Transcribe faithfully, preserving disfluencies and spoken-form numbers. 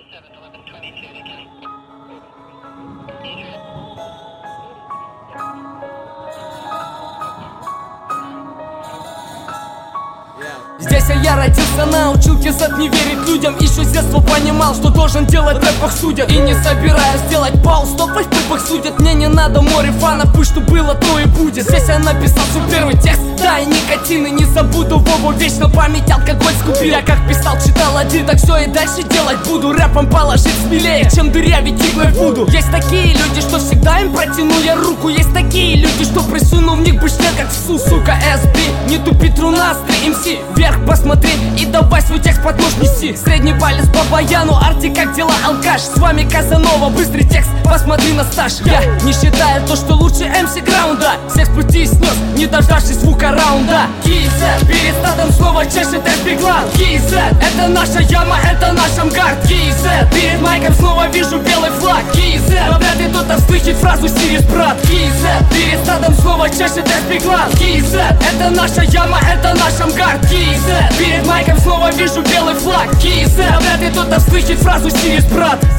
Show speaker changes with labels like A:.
A: Здесь я родился на училке зет, не верить людям. Еще с детства понимал, что должен делать рэп, их судят. И не собираюсь делать пауз, стоп, в пупах судят. Мне не надо море фанов, пусть что было, то и будет. Здесь я написал свой первый текст, да, и никотин, и не забуду Вову. Вечно память, алкоголь скупил. Я как писал, читал один, так все и дальше делать буду. Рэпом положить смелее, чем дырявить иглой буду. Есть такие люди, что всегда им протяну я руку. Есть такие люди, что присуну в них бы член, как в су, сука. эс би, не тупи, трунастрый эм си. Вверх посмотри и давай свой текст под нож неси. Средний палец по баяну, Арти, как дела, алкаш? С вами Казанова, быстрый текст, посмотри на стаж. Я не считаю то, что лучше эм си граунда. Всех с пути снес, не дождавшись звука раунда. Киз, перед стадом снова чешет эс би глав. Киз, это наша яма, это наш амгард. Киз, перед майком снова вижу белый флаг. Киз, но вряд ли кто-то слышит фразу «Сирис, брат». Киз, перед стадом снова чешет эс би глав. Киз, это наша яма, это наш амгард. Киз, перед майком снова вижу белый флаг. Киз, но вряд ли кто-то слышит фразу «Сирис, брат».